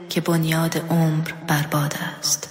که بنیاد عمر برباد است.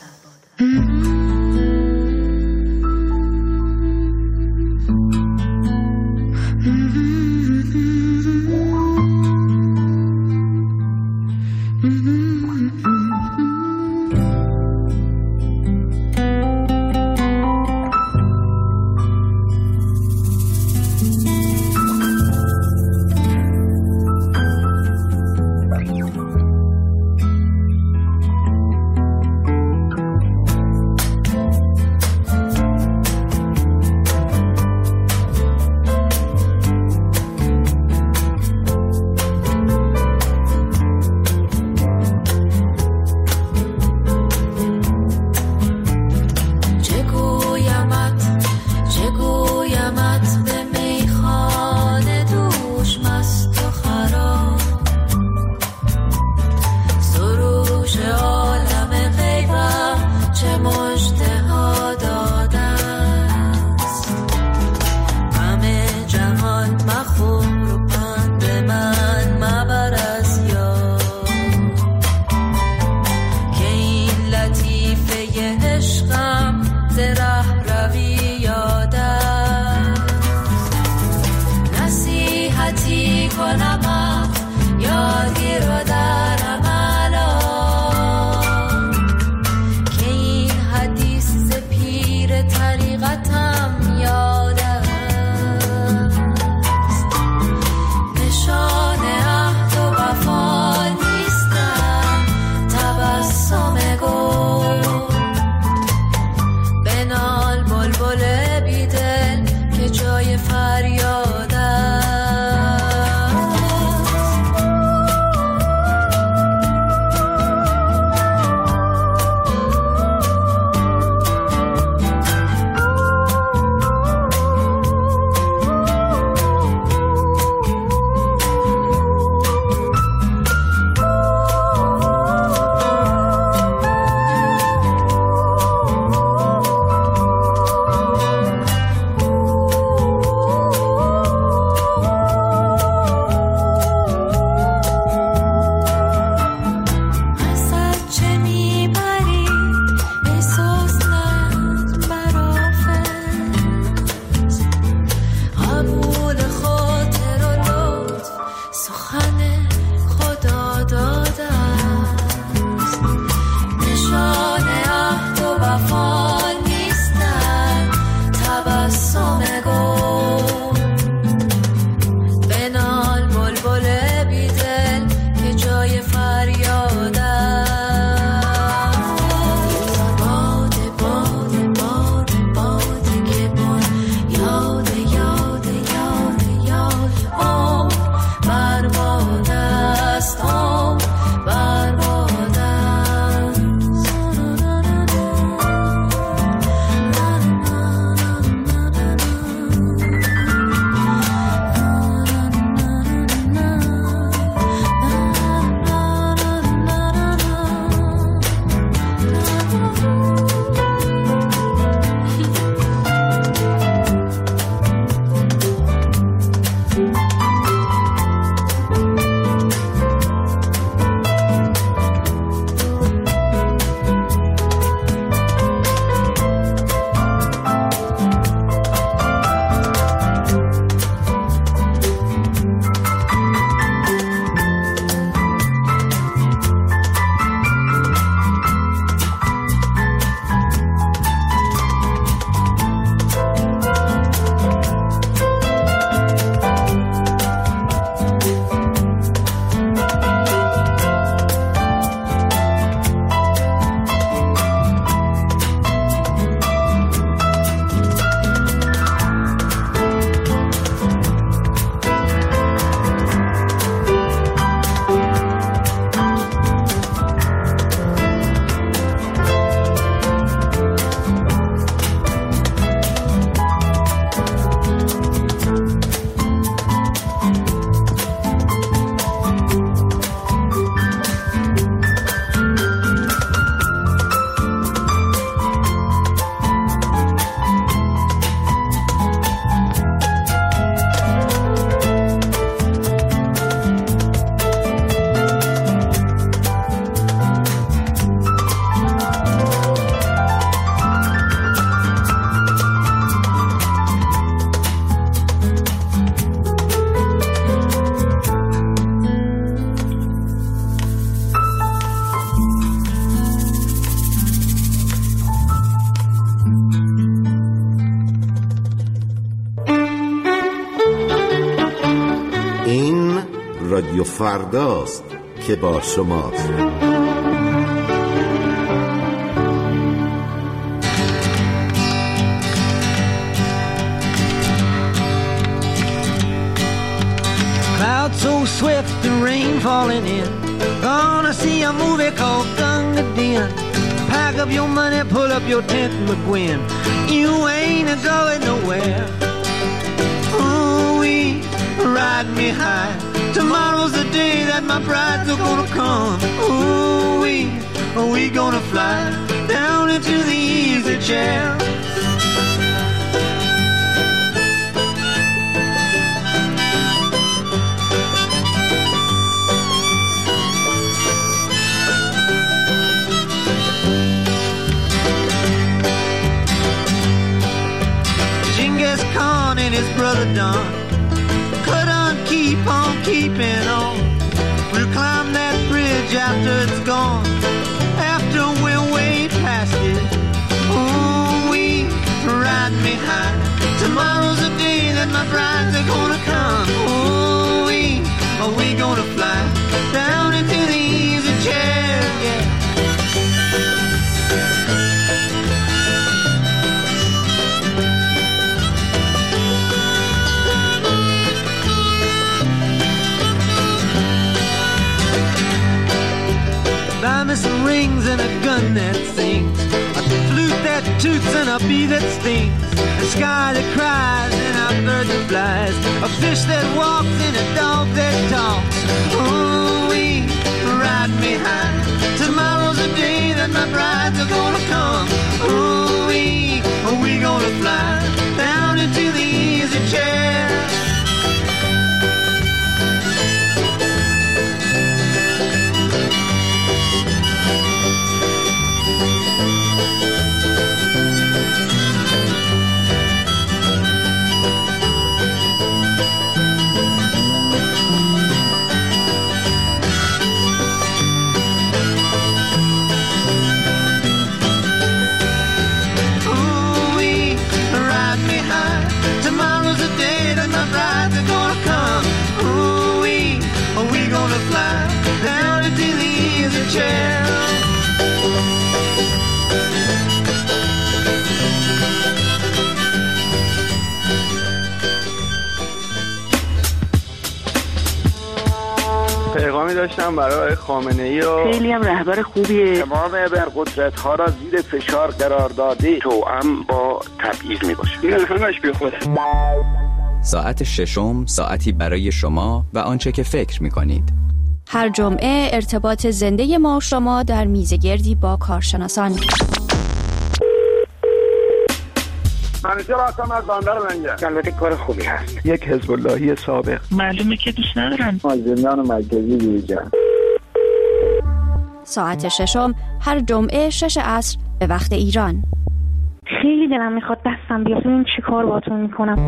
رادیو فرداست که با شماست. Clouds so swift, the rain falling in. Gonna see a movie called Gunga Din. Pack up your money, pull up your tent, McGuinn. You ain't going nowhere. Ooh-wee, ride me high. Tomorrow's the day that my brides are gonna come. Ooh-wee, we gonna fly down into the easy chair. Khan and his brother Don couldn't keep on keeping on. We'll climb that bridge after it's gone, after we're way past it. Ooh, we ride me high. Tomorrow's the day that my brides are gonna come. Ooh, we gonna fly down into the easy chair, yeah. Buy me some rings and a gun that sings, a flute that toots and a bee that stings, a sky that cries and a bird that flies, a fish that walks and a dog that talks. Ooh, we ride me high. Tomorrow's the day that my brides are gonna come. Ooh, we gonna fly down into the easy chair. پیغامی داشتم برای خامنه‌ای و خیلی هم رهبر خوبیه. تمام ابرقدرت‌ها را زیر فشار قرار داده توأم با تبعیض میباشه. این همش بی خوده. ساعت ششم، ساعتی برای شما و آنچه که فکر می‌کنید. هر جمعه ارتباط زنده ما و شما در میزگردی با کارشناسان. منیجر هستم از بندر منجر. البته کار خوبی هست. یک حزب اللهی سابق. معلومه که دوست ندارن. زندان مرکزی بیرجن. ساعت ششم هر جمعه 6 عصر به وقت ایران. خیلی دلم میخواد دستم بیاد ببینم چی کار باهاتون میکنم.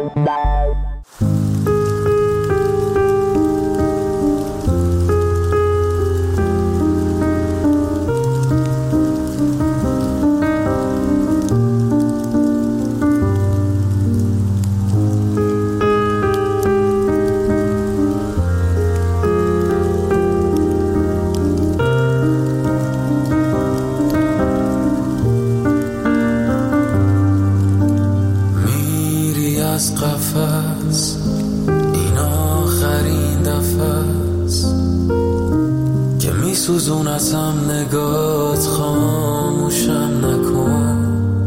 سوزونتم نگات خاموشم نکن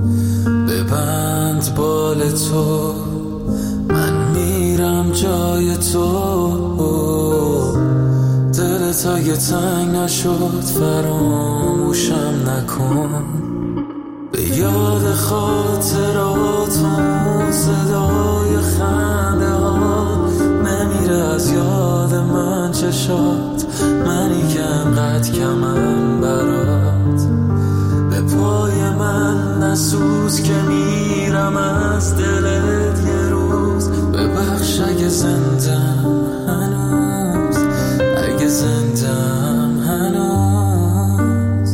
ببند بال تو من میرم جای تو دلت اگه تنگ نشد فراموشم نکن به یاد خاطراتون صدای خنده ها نمیره از یاد من چشات منی که انقدر کمم برات به پای من نسوز که میرم از دلت یه روز ببخش اگه زندم هنوز اگه زندم هنوز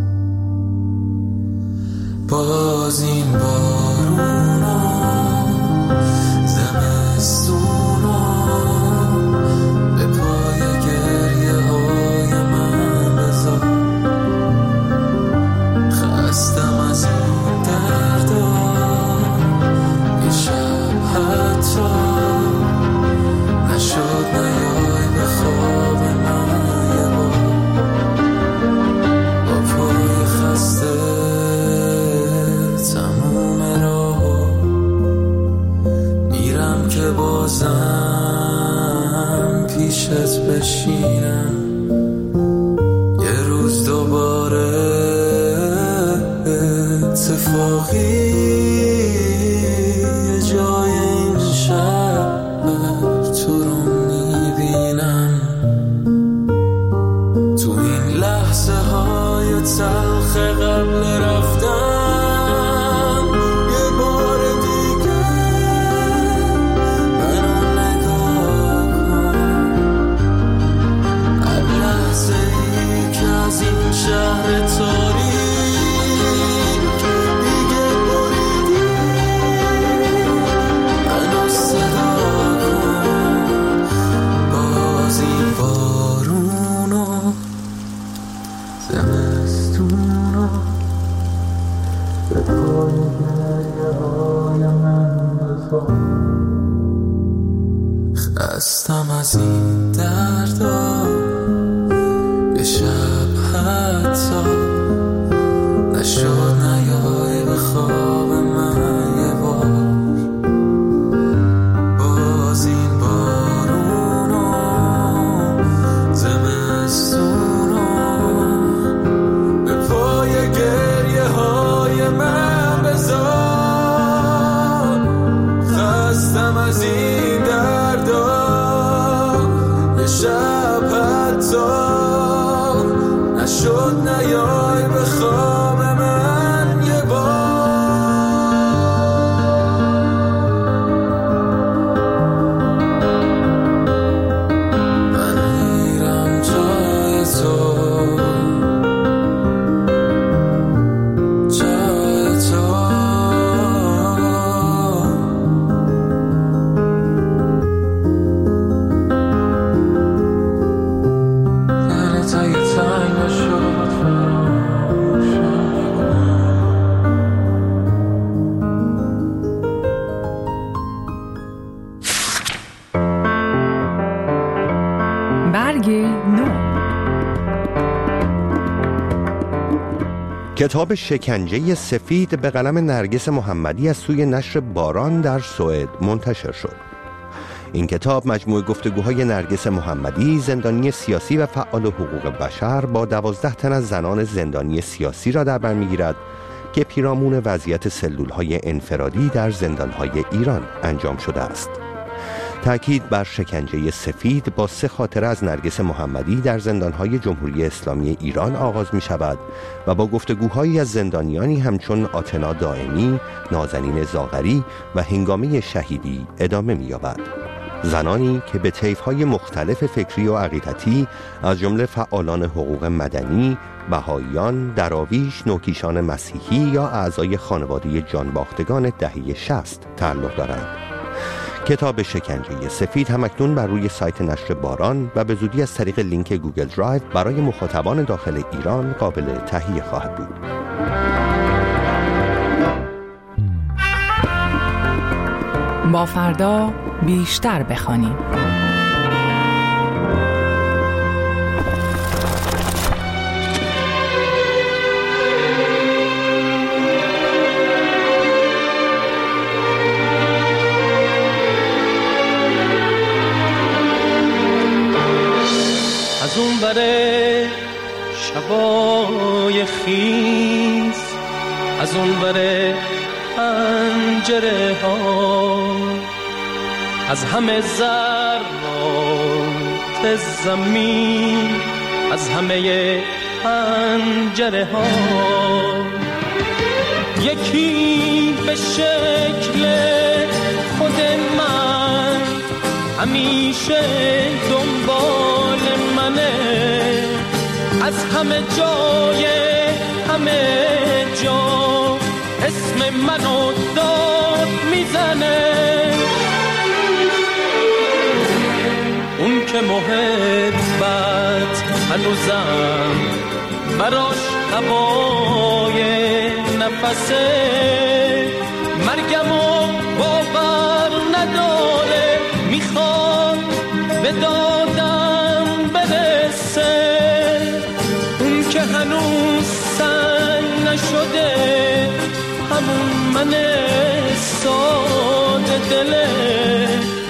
باز این بارونا زمستونا به پای که بازم پیشت بشینم یه روز دوباره اتفاقی یه جای این شهر تو رو میبینم تو این لحظه های تلخ قبل رفتن یه بار دیگه منو نگاه کن هر لحظه ای که از این شهر تاریک خستم از این دردا یه شب حتی نشد نیای به خواب من یه بار باز این بارونا زمستونا به پای گریه های من بذار خستم از این دردا شب حتی نشد نیای به خواب من یه بار من میرم جای تو جای تو کتاب شکنجه سفید به قلم نرگس محمدی از سوی نشر باران در سوئد منتشر شد. این کتاب مجموعه گفتگوهای نرگس محمدی، زندانی سیاسی و فعال حقوق بشر، با 12 تن از زنان زندانی سیاسی را در بر می‌گیرد که پیرامون وضعیت سلول‌های انفرادی در زندان‌های ایران انجام شده است. تأکید بر شکنجه سفید با 3 خاطره از نرگس محمدی در زندان‌های جمهوری اسلامی ایران آغاز می شود و با گفتگوهایی از زندانیانی همچون آتنا دائمی، نازنین زاغری و هنگامه شهیدی ادامه می یابد. زنانی که به طیف‌های مختلف فکری و عقیدتی از جمله فعالان حقوق مدنی، بهائیان، دراویش، نوکیشان مسیحی یا اعضای خانواده جانباختگان دهه 60 تعلق دارند. کتاب شکنجه سفید همکنون بر روی سایت نشر باران و به زودی از طریق لینک گوگل درایو برای مخاطبان داخل ایران قابل تهیه خواهد بود. با فردا بیشتر بخوانیم. از اون بره شبای خیز، از اون بره پنجره ها، از همه ذرات زمین، از همه پنجره ها، یکی به شکل خود من همیشه دنبال منه، از همه جای همه جا اسم منو داد میزنه. اون که محبت هنوزم براش هوای نفسه، مرگمو باور نداره، میخواد به دادم برسه. اون که هنوز سنگ نشده، همون من ساده دله،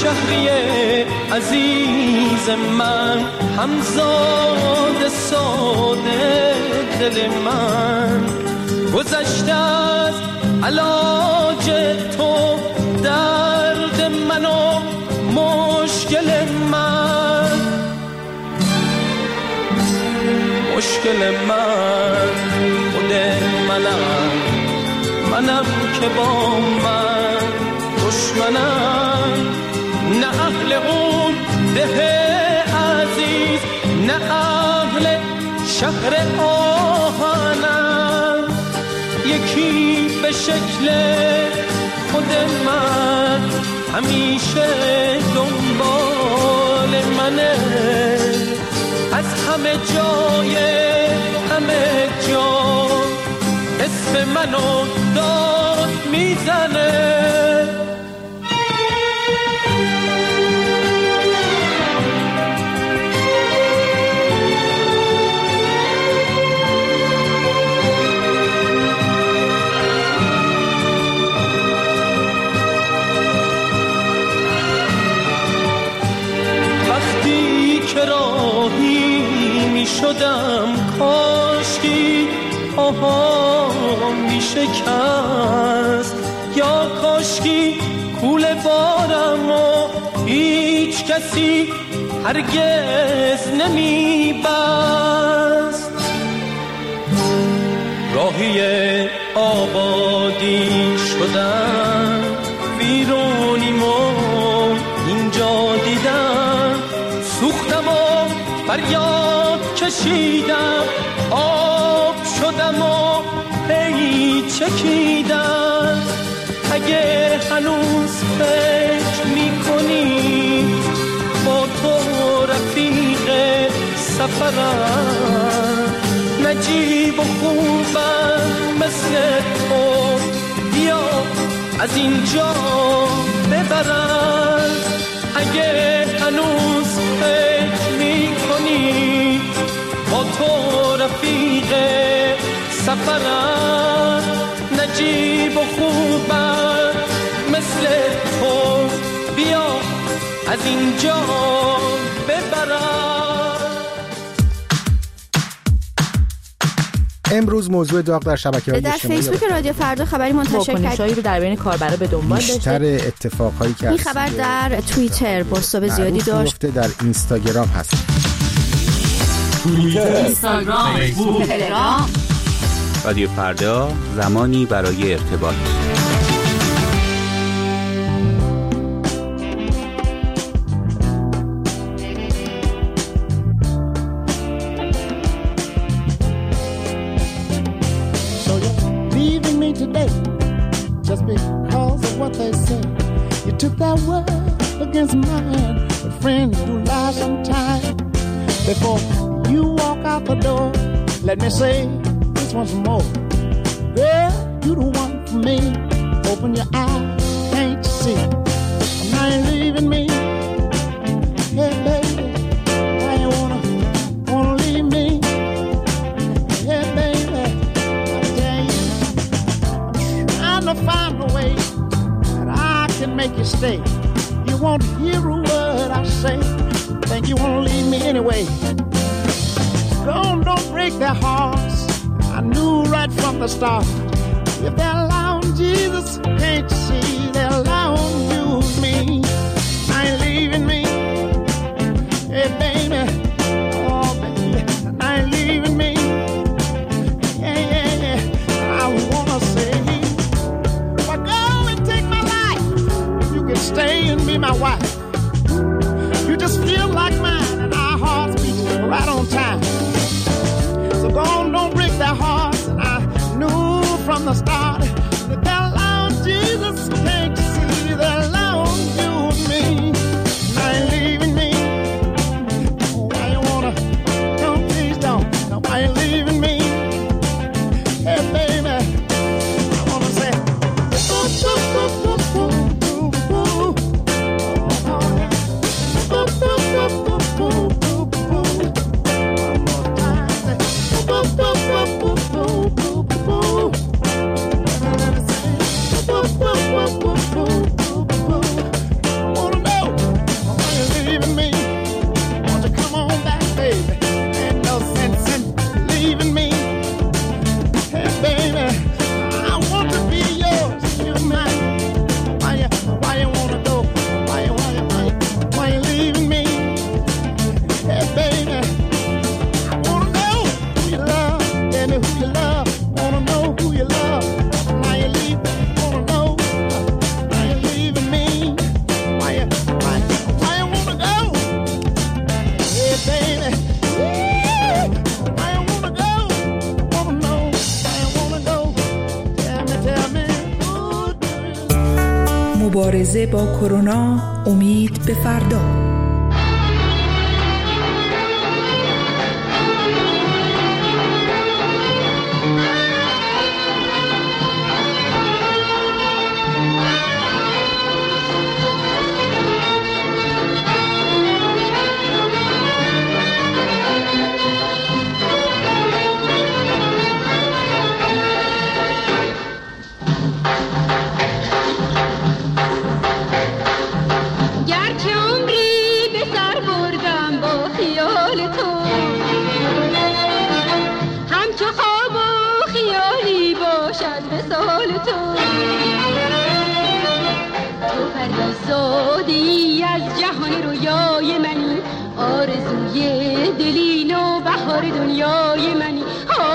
شهری عزیز من، همزاد ساده دل من، گذشته از علاج تو درد من و مشکل من، مشکل من خود منم که با من دشمنم، نه اهل اون ده عزیز، نه اهل شهر آهنم، یکی به شکل خود من همیشه دنبال منه، از همه جای همه جا اسم منو داد میزنه. شدم کاشکی آهام می شکست، یا کاشکی کوله بارم و هیچ کسی هرگز نمی بست، راهی آبادی شدم ویرونیمو اینجا دیدم، سوختم و فریاد کشیدم، آب شدم و هی چکیدم، اگه هنوز فکر میکنی با تو رفیق سفرم، نجیب و خوبم مثل تو، بیا از اینجا ببرم، اگه هنوز فکر میکنی با تو رفیق سفرم، نجیب و خوبم مثل تو، بیا از اینجا ببرم. امروز موضوع داغ در شبکه‌های اجتماعی در فیسبوک رادیو فردا خبری منتشر کرد رو در بین کاربرا به دنبال داشته. بیشتر اتفاقایی که این خبر در توییتر بازتاب زیادی داشت، در اینستاگرام هست، اینستاگرام، فیسبوک، تلگرام. رادیو فردا، زمانی برای ارتباط. Just because of what they say, you took that word against mine. But friends do lie sometimes. Before you walk out the door, let me say this once more. Girl, you the one for me. Open your eyes, can't you see? Now you're leaving me. Hey baby, why you wanna leave me? Hey baby, I tell you, I'm trying to find a way that I can make you stay. You won't hear a word I say. Think you wanna leave me anyway. Don't break their hearts. I knew right from the start. If they're allowing Jesus, can't you see they're allowing you and me? I ain't leaving me. Hey baby, oh baby, I ain't leaving me. Yeah, yeah, yeah. I wanna say, but go and take my life. You can stay and be my wife. You just feel like mine, and our hearts beat right on time. So go on, don't break their hearts. And I knew from the start that they're allowing Jesus. Can't you see they're allowing you and me? I ain't leaving me. Why you wanna? No, please don't. No, why you leaving me? Hey, baby, I wanna say, ooh, ooh, ooh, ooh, ooh, ooh. مبارزه با کرونا، امید به فردا. زادی از جهان رویای منی، آرزوی دلین و بهار دنیای منی.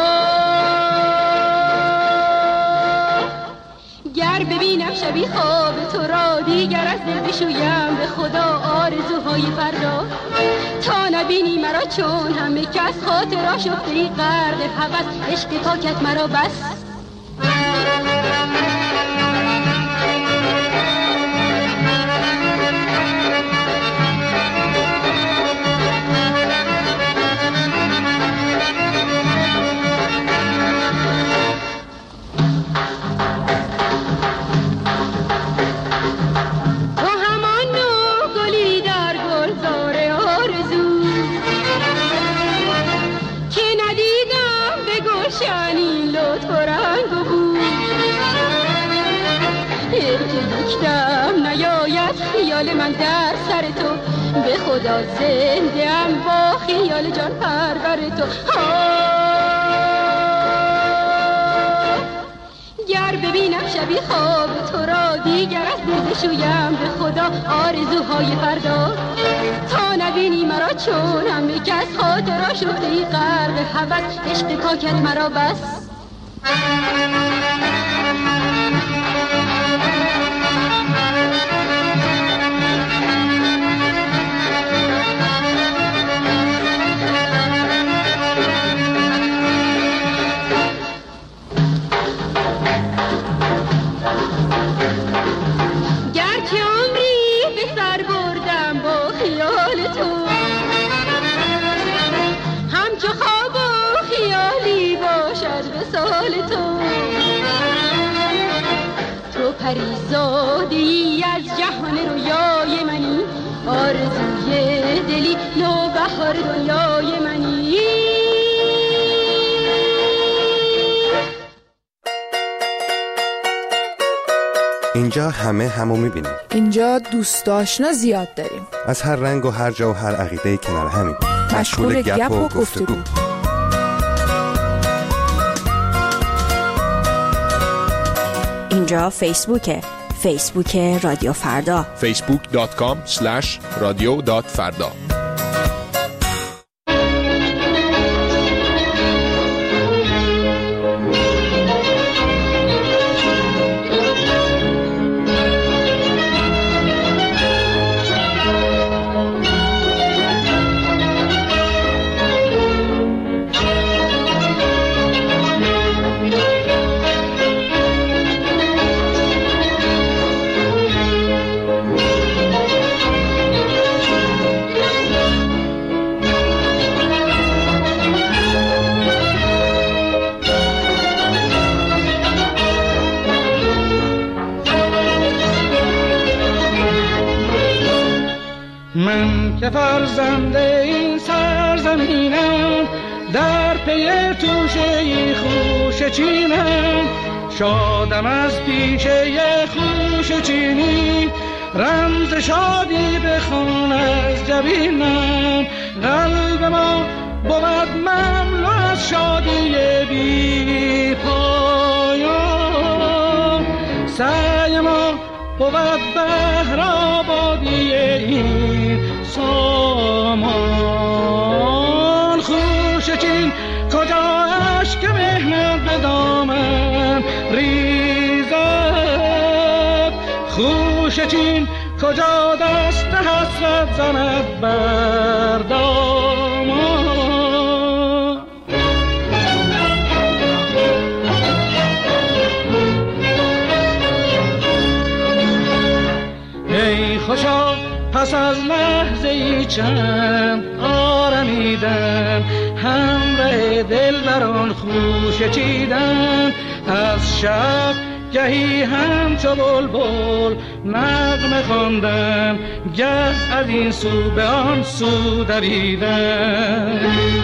گر ببینم شبی خواب تو را، دیگر از دل بشویم به خدا آرزوهای فردا. تا نبینی مرا چون همه کس، خاطر شفته غرق هوس، عشق پاکت مرا بس. خیال من در سر تو، به خدا زنده ام با خیال جان پرور تو. گر ببینم شبی خواب تو را، دیگر از دل بشویم به خدا آرزوهای فردا. تا نبینی مرا چون همه کس، خاطر شفته غرق هوس، عشق پاکت مرا بس. پریزادی از جهان رویای منی، آرزوی دلی نو بهار دنیای منی. اینجا همه همو میبینیم. اینجا دوست آشنا زیاد داریم، از هر رنگ و هر جا و هر عقیده کنار همیم، مشغول گپ و گفتگو. اینجا فیسبوک رادیو فردا، facebook.com/radio.farda. من که فرزند این سرزمینم، در پی توشه خوش چینم. شادم از پیشه خوش چینی، رمز شادی بخوان از جبینم. قلب ما بود مملو از شادی بی پایان، سعی ما بود بهر آبادی این سامان. خوش چین کجا اشک مهنت به دامن ریزد، خوش چین کجا دست حسرت زند بر دامان. پس از لحظه ای چند آرمیدن، همراه دل بران خوشه چیدن. از شب گهی همچو بلبل نغمه خواندن، گه از این سو به آن سو دویدن.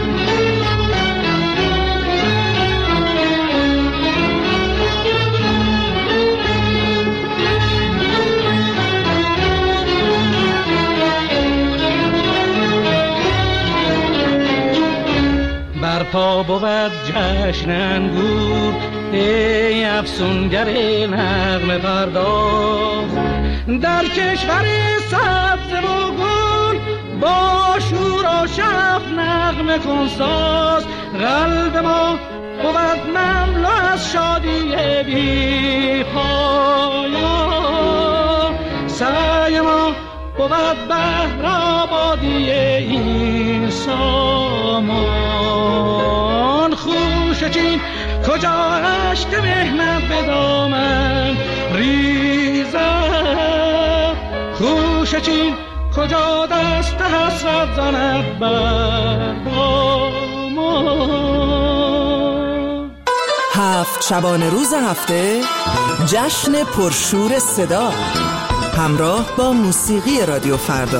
برپا بود جشن انگور ای افسونگر نغمه پرداز، در کشور سبز و گل با شور و شف نغمه کن ساز. قلب ما بود مملو از شادی بی پایان، سعی ما بود بهر آبادی این سامان. خوشه چین کجا اشک مهنت به دامن ریزد، خوشه چین کجا دست حسرت زند بر دامان. 7 شبانه روز هفته جشن پرشور صدا همراه با موسیقی رادیو فردا.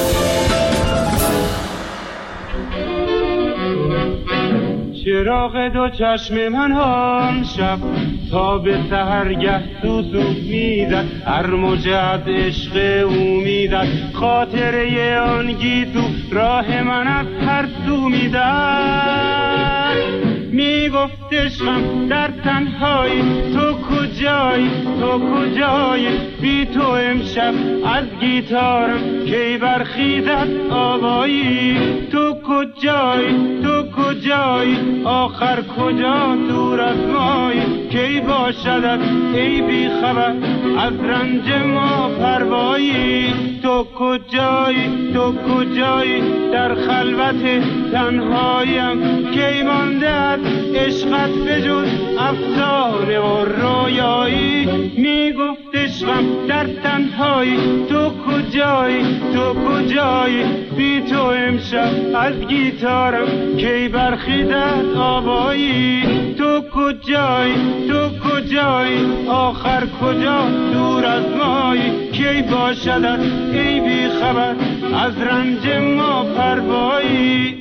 چراغ دو چشم من آن شب تا به سحرگه سوسو میزد، هر موجه از عشق او میزد. خاطره آن گیسو راه من از هر سو میزد. میگفت عشقم در تنهایی تو کجایی، تو کجایی؟ بی تو امشب از گیتارم کی برخیزد آوایی. تو کجایی، تو کجایی؟ آخر کجا دور از مایی؟ کی باشدت ای بی خبر از رنج ما پروایی. تو کجایی، تو کجایی؟ در خلوت تنهاییم کی مانده از عشقت بجز افسانه و رویایی. میگفت عشقم در تنهایی تو کجایی، تو کجایی؟ بی تو امشب از گیتارم کی برخیزد آوایی. تو کجایی، تو کجایی؟ آخر کجا دور از مایی؟ کی باشدت ای بی خبر از رنج ما پروایی.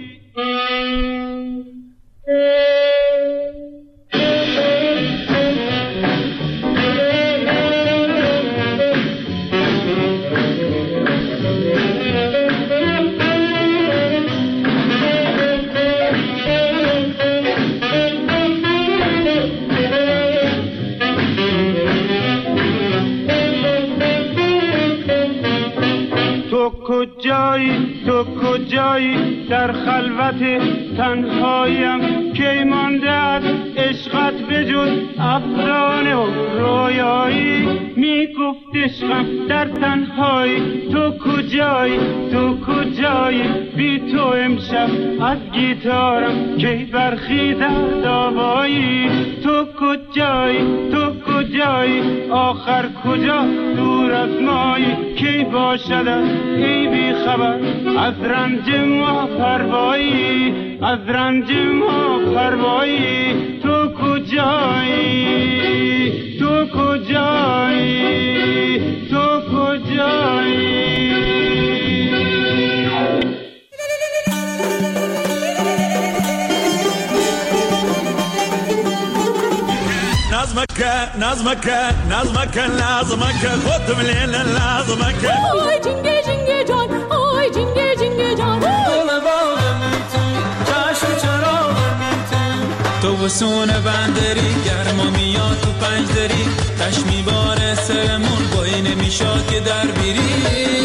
کجایی، تو کجایی؟ در خلوت تنهاییم کی مانده از عشقت بجز افسانه و رویایی. میگفت عشقم در تنهایی تو کجایی، تو کجایی؟ بی تو امشب از گیتارم کی برخیزد آوایی. تو کجایی، تو کجایی؟ آخر کجا دور از مایی؟ کی باشدت ای بی خبر از رنج ما پروایی، از رنج ما پروایی. تو کجایی، تو کجایی؟ تو کجایی؟ نظمك خد مليل لازمك. آی جنگه جنگه جان، آی جنگه جنگه جان. گل باغم تو جشن چراغم تو وسون بندری گرما میاد تو پنجدری تش میباره سرمون بایی نمیشاد که در بیری.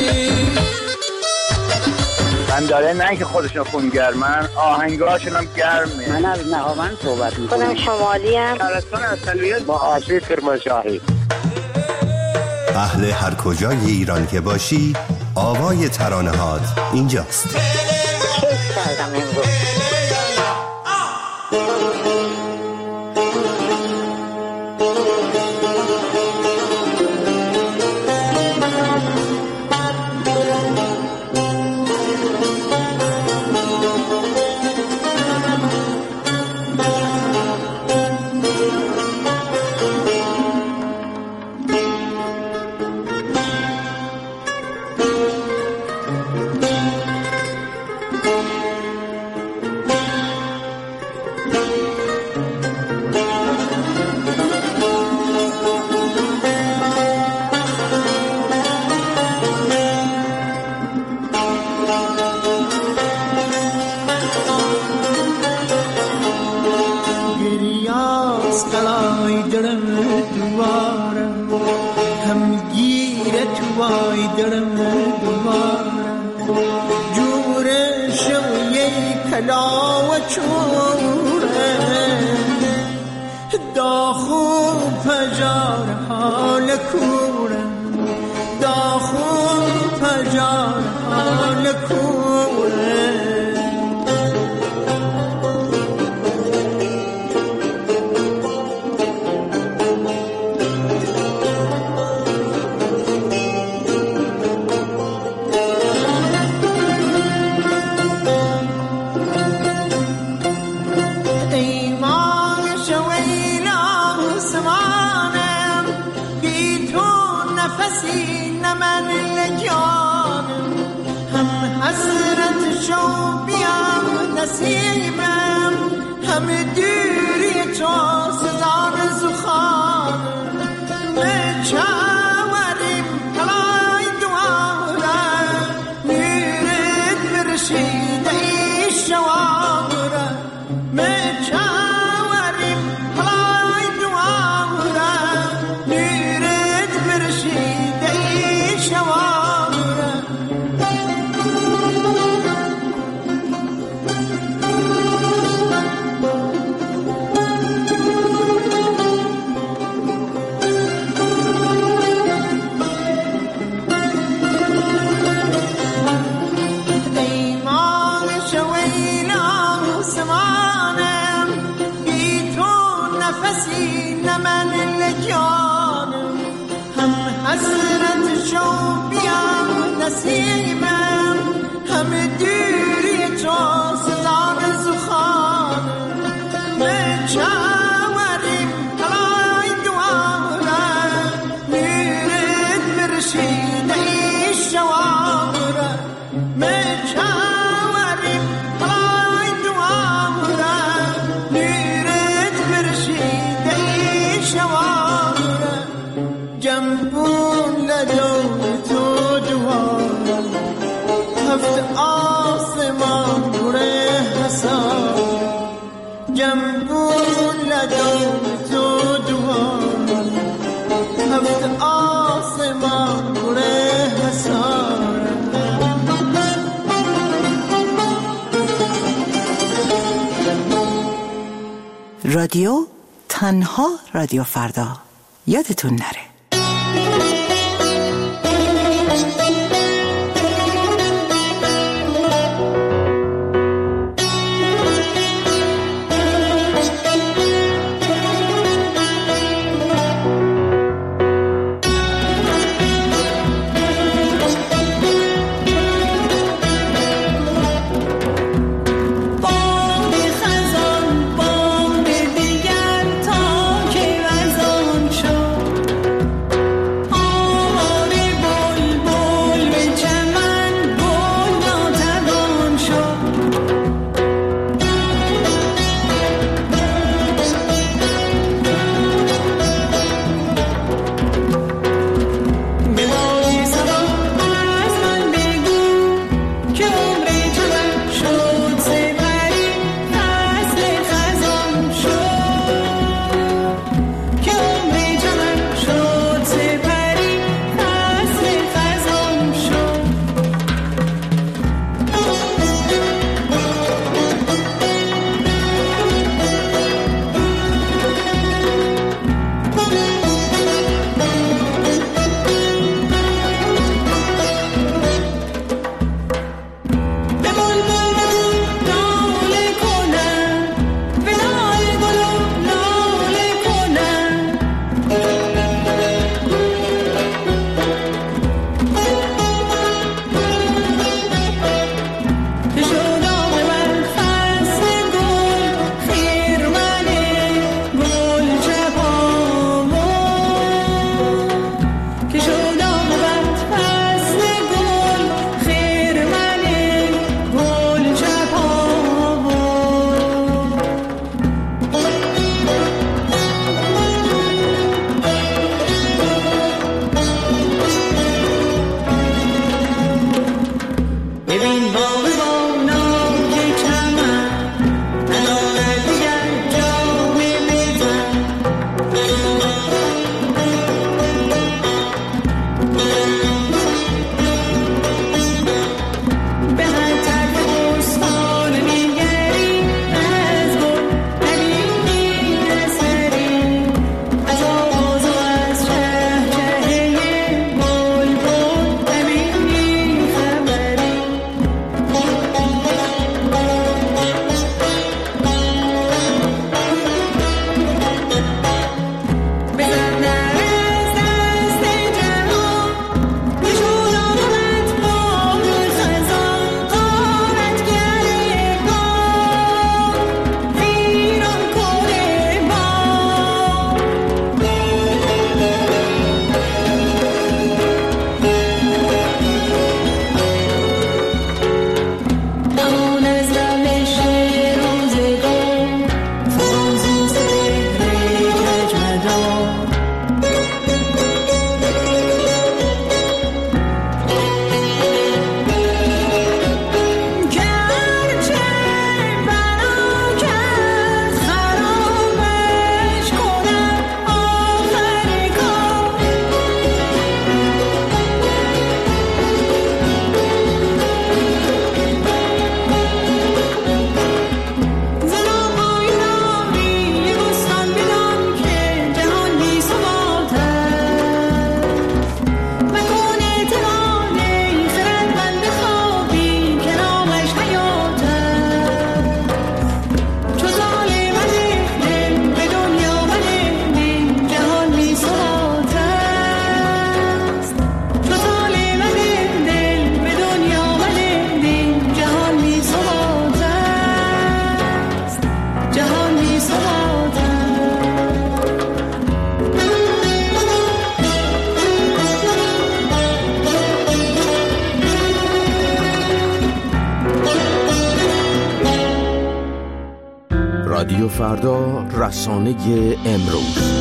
من داره نه که خودشون خونگرمن، آهنگاشون هم گرمه. من از نهاوند صحبت میکنم. خودم شمالی هم. شهرستان اصلیت با آسیب کرمانشاهی. اهل هر کجای ایران که باشی آوای ترانه‌هات اینجاست. کیف کردم امروز. گریاس قلای درم دوارم هم گیره توای درم دوارم جور شوی کلا و چوره داخو پجار حال کورم داخو پجار حال کورم نصیبم همه دوری تو سزان زخان مچاوریم کلای دوارم میرد برشید ای شوارم مچاوریم کلای دوارم میرد برشید ای شوارم نصیبم همه دوری تو سزان زخان مچاوریم کلای دوارم میرد برشید ای شوارم مچاوریم کلای دوارم میرد برشید ای شوارم جنبون لدور تو هفت آسمان گره حساب جنبون لدون تو دوان هفت آسمان گره حساب رادیو تنها رادیو فردا یادتون نره. رادیو فردا، رسانه امروز.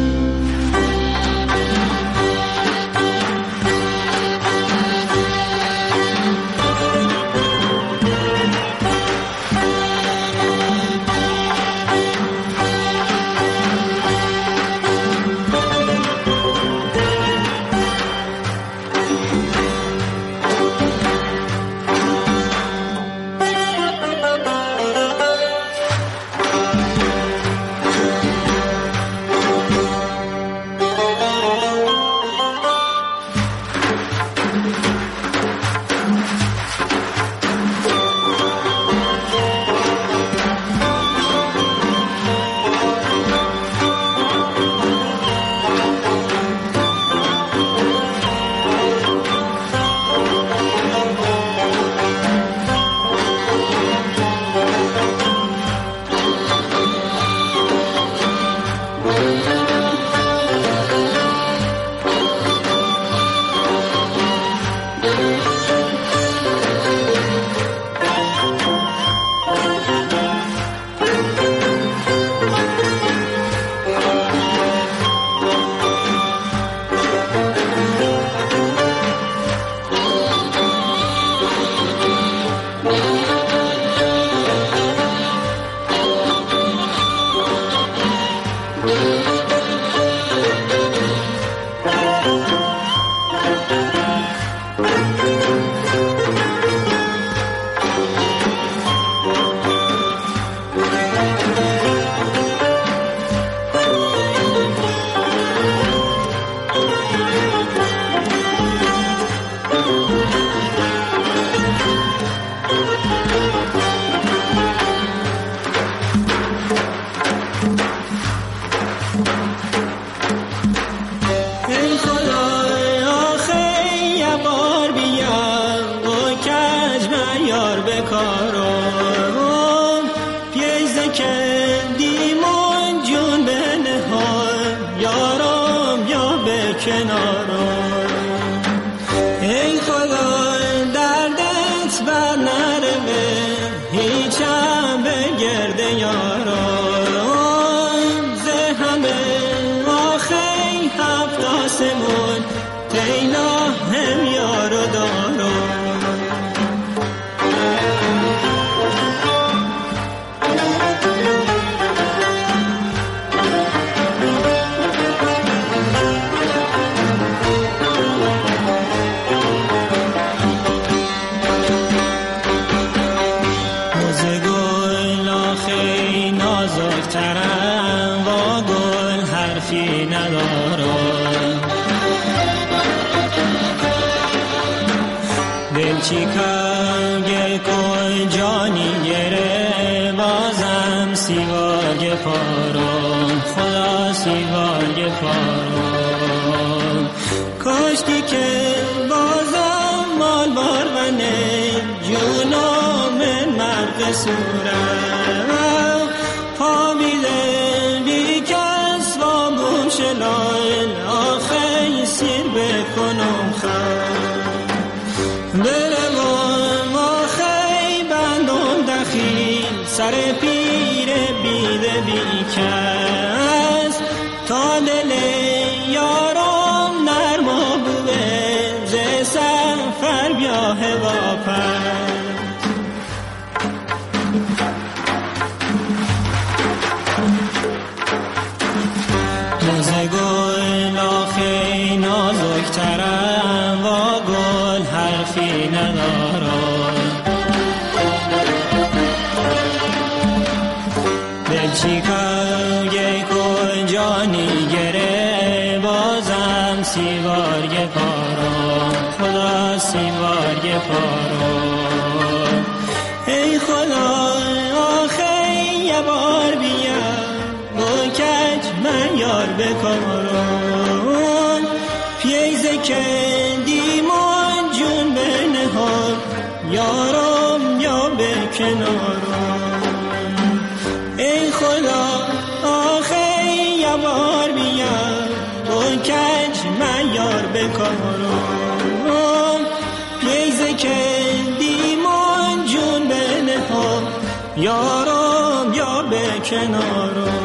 سر پیر بیده بیکس تا دل یارم نرم و بوه ز سفر بیاه واپس موز گل آخی نازکترم و گل حرفی ندارم چیکار کجانی گره بازم سیوار پارم خدا سیوار پارم ای خدا آخه یه بار بیا با کج من یار بکارم پیزه که دیمان جون بنهار یارم یا به کنارم ای خدا آخه یه بار بیا با کج من یار بکارم پیزه که دیمان جون بنهار یارم یا به کنارم.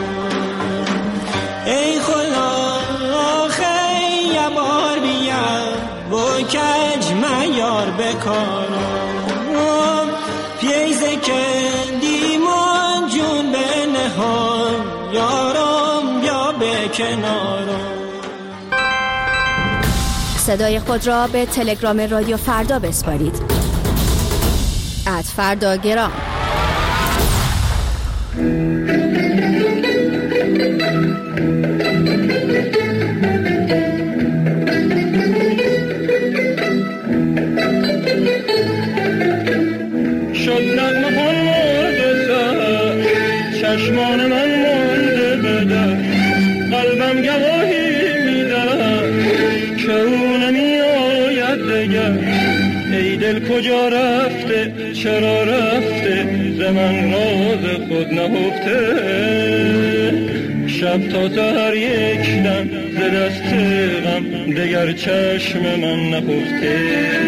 ای خدا آخه یه بار بیا با کج میار بکارم. پیزه که دیمان جون به نهان یارم بیا به کنارم. صدای خود را به تلگرام رادیو فردا بسپارید. @فرداگرام. شد نغمه ها مرده سر چشمان من مانده بده قلبم گواهی میده که او نمی آید دگر. ای دل کجا رفته چرا رفته ز من راز خود نهفته. شب تا سحر یک دم ز دست غم دگر چشم من نخفته.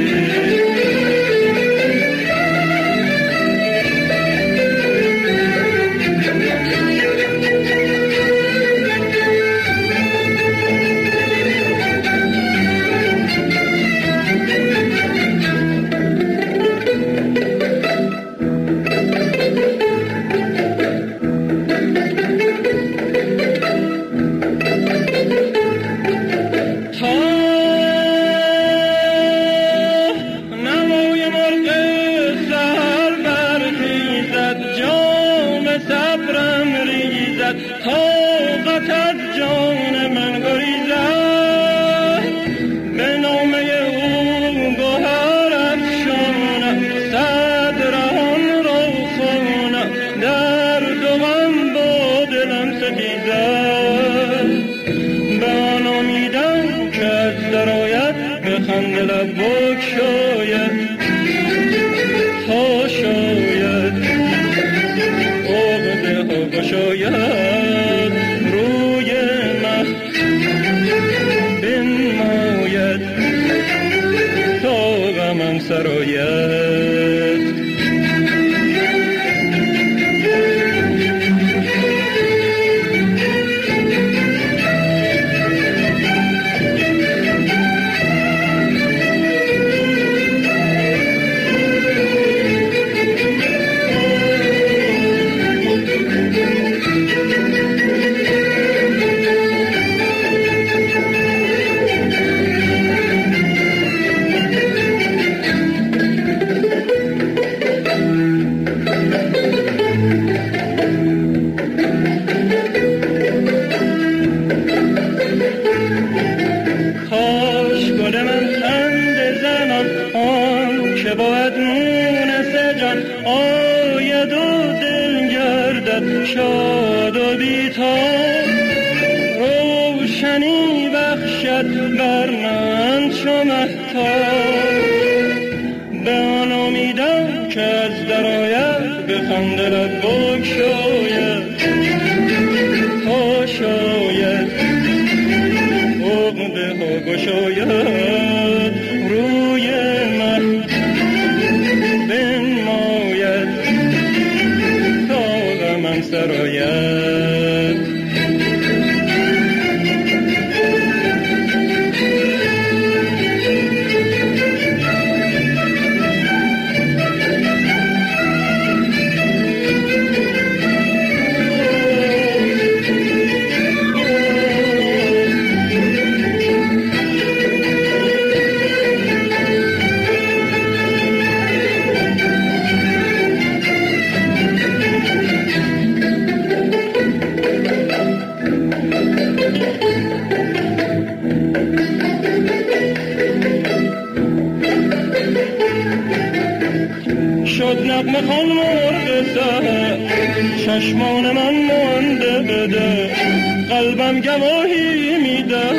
چشمان من مانده بده قلبم گواهی میده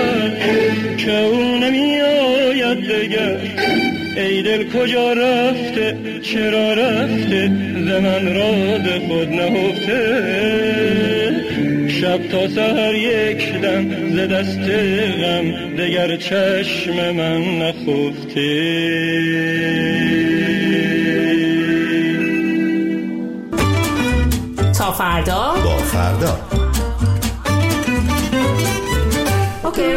که او نمی آید دگر. ای دل کجا رفته چرا رفته ز من راز خود نهفته. شب تا سحر یک دم ز دست غم دگر چشم من نخفته. تا فردا اوکی.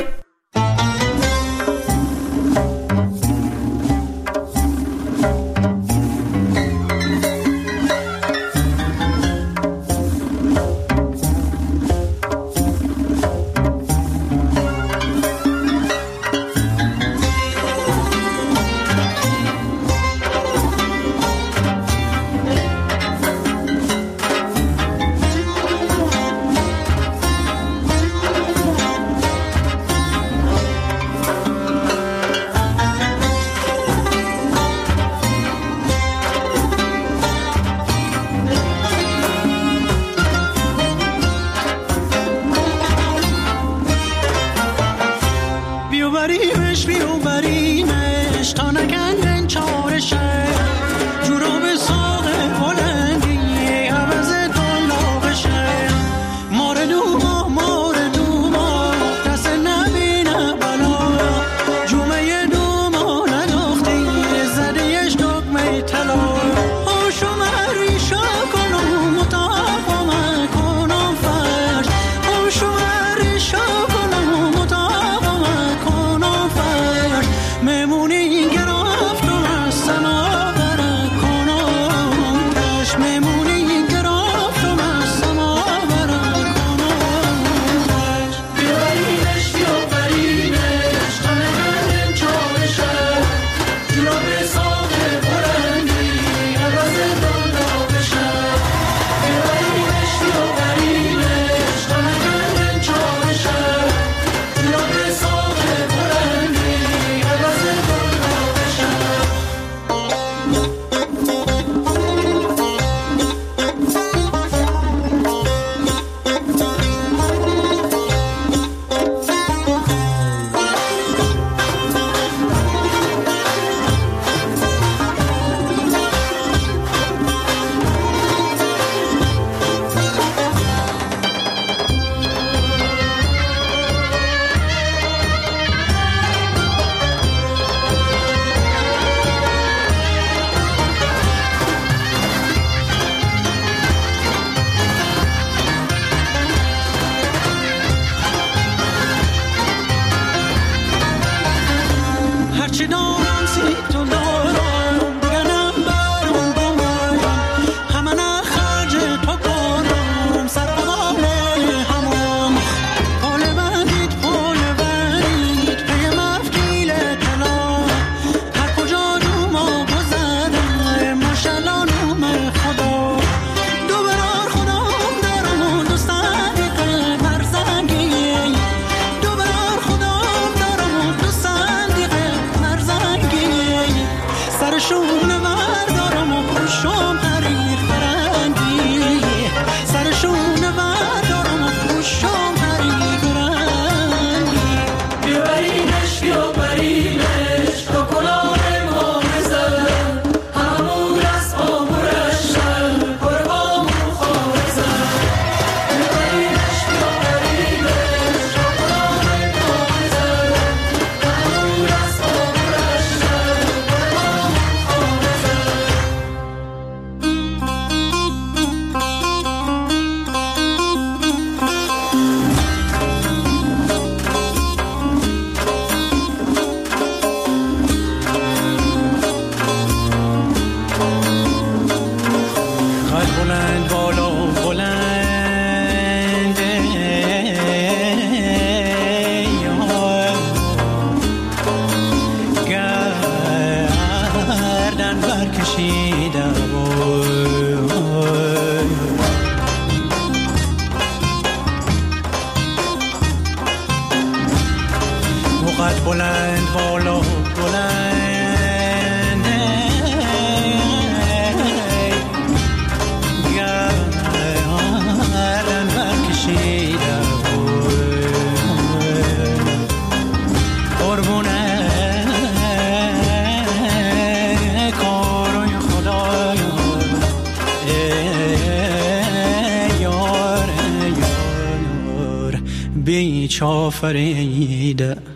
بیچ آفریده